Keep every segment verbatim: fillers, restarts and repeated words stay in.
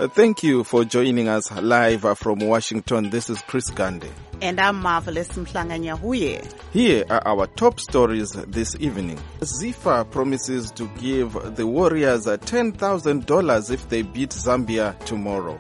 Uh, thank you for joining us live uh, from Washington. This is Chris Gande. And I'm Marvelous Mhlanga-Nyahuye. Here are our top stories this evening. ZIFA promises to give the Warriors ten thousand dollars if they beat Zambia tomorrow.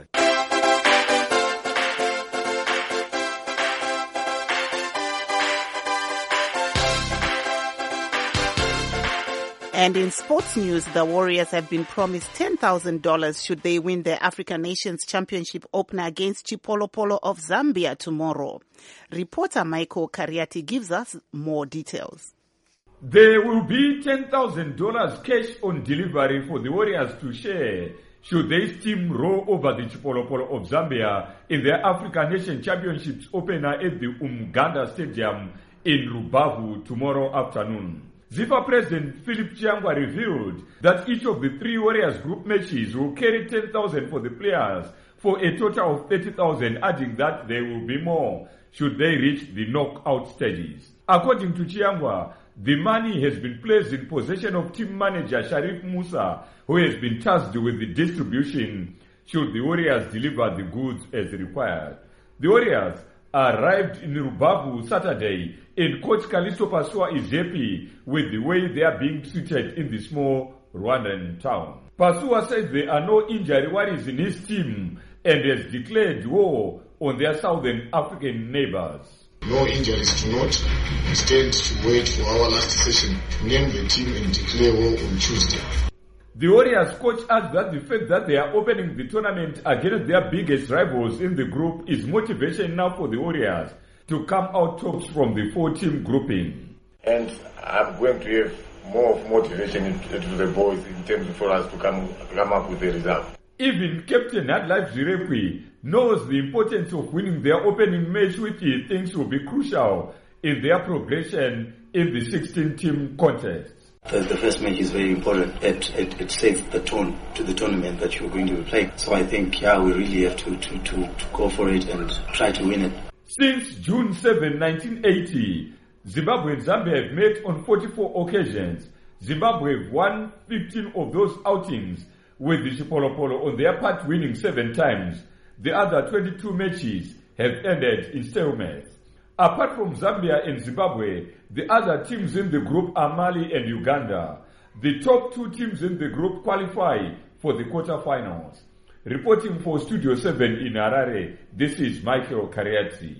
And in sports news, the Warriors have been promised ten thousand dollars should they win the African Nations Championship opener against Chipolopolo of Zambia tomorrow. Reporter Michael Kariati gives us more details. There will be ten thousand dollars cash on delivery for the Warriors to share should they steamroll over the Chipolopolo of Zambia in their African Nations Championships opener at the Umganda Stadium in Rubavu tomorrow afternoon. ZIFA President Philip Chiangwa revealed that each of the three Warriors group matches will carry ten thousand dollars for the players for a total of thirty thousand dollars, adding that there will be more should they reach the knockout stages. According to Chiangwa, the money has been placed in possession of team manager Sharif Musa, who has been tasked with the distribution should the Warriors deliver the goods as required. The Warriors arrived in Rubavu Saturday, and Coach Kalisto Pasua is happy with the way they are being treated in the small Rwandan town. Pasua says there are no injury worries in his team and has declared war on their Southern African neighbors. No injuries to note. We stand to wait for our last session to name the team and declare war on Tuesday. The Warriors coach adds that the fact that they are opening the tournament against their biggest rivals in the group is motivation now for the Warriors to come out tops from the four-team grouping. And I'm going to have more of motivation to the boys in terms for us to come come up with a result. Even Captain Adlife Zirekwi knows the importance of winning their opening match, which he thinks will be crucial in their progression in the sixteen-team contest. The, the first match is very important. It, it, it sets the tone to the tournament that you're going to be playing. So I think, yeah, we really have to, to, to, to go for it and try to win it. Since June seventh, nineteen eighty, Zimbabwe and Zambia have met on forty-four occasions. Zimbabwe have won fifteen of those outings, with the Chipolopolo on their part winning seven times. The other twenty-two matches have ended in stalemates. Apart from Zambia and Zimbabwe, the other teams in the group are Mali and Uganda. The top two teams in the group qualify for the quarterfinals. Reporting for Studio seven in Harare, this is Michael Kariati.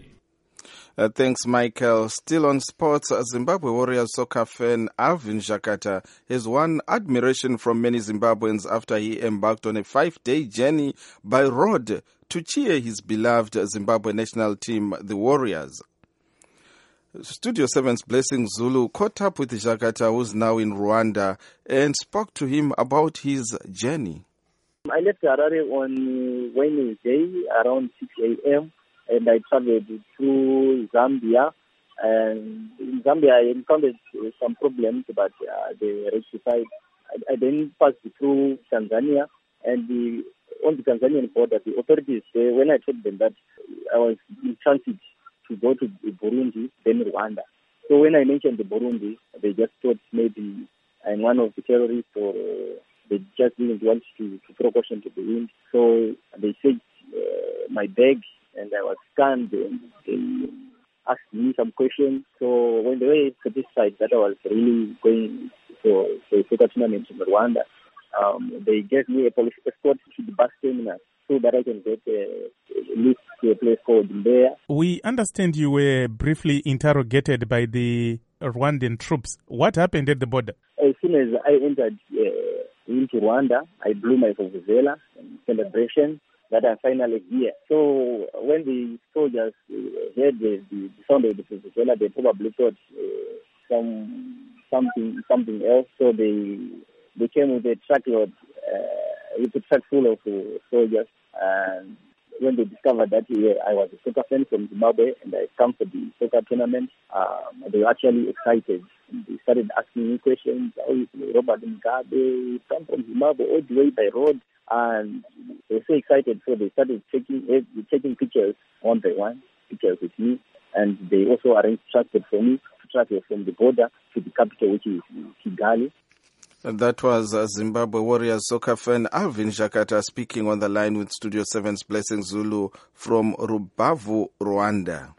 Uh, thanks, Michael. Still on sports, Zimbabwe Warriors soccer fan Alvin Jakata has won admiration from many Zimbabweans after he embarked on a five-day journey by road to cheer his beloved Zimbabwe national team, the Warriors. Studio seven's Blessing Zulu caught up with Jakata, who's now in Rwanda, and spoke to him about his journey. I left Harare on Wednesday around six a.m. and I traveled through Zambia. And in Zambia, I encountered some problems, but uh, they rectified. I, I then passed through Tanzania, and the, on the Tanzanian border, the authorities, uh, when I told them that I was in transit to go to Burundi, then Rwanda. So when I mentioned the Burundi, they just thought maybe I'm one of the terrorists, or uh, they just didn't want to, to throw caution to the wind. So they said uh, my bag, and I was scanned, and they asked me some questions. So when they were satisfied that I was really going for the soccer tournament in Rwanda, um, they gave me a police escort to the bus terminal so that I can get a, a lift to a place called Mbeya. We understand you were briefly interrogated by the Rwandan troops. What happened at the border? As soon as I entered uh, into Rwanda, I blew my vuvuzela in celebration that I'm finally here. So when the soldiers uh, heard the, the, the sound of the vuvuzela, they probably thought uh, some something something else. So they they came with a truckload, uh, with a truck full of uh, soldiers. And when they discovered that uh, I was a soccer fan from Zimbabwe and I come for the soccer tournament, um, they were actually excited. They started asking me questions. How is Robert Mugabe? You come from Zimbabwe all the way by road. And they were so excited, so they started taking taking pictures one by one, pictures with me. And they also arranged transport for me to travel from the border to the capital, which is Kigali. That was uh, Zimbabwe Warriors soccer fan Alvin Jakata speaking on the line with Studio seven's Blessing Zulu from Rubavu, Rwanda.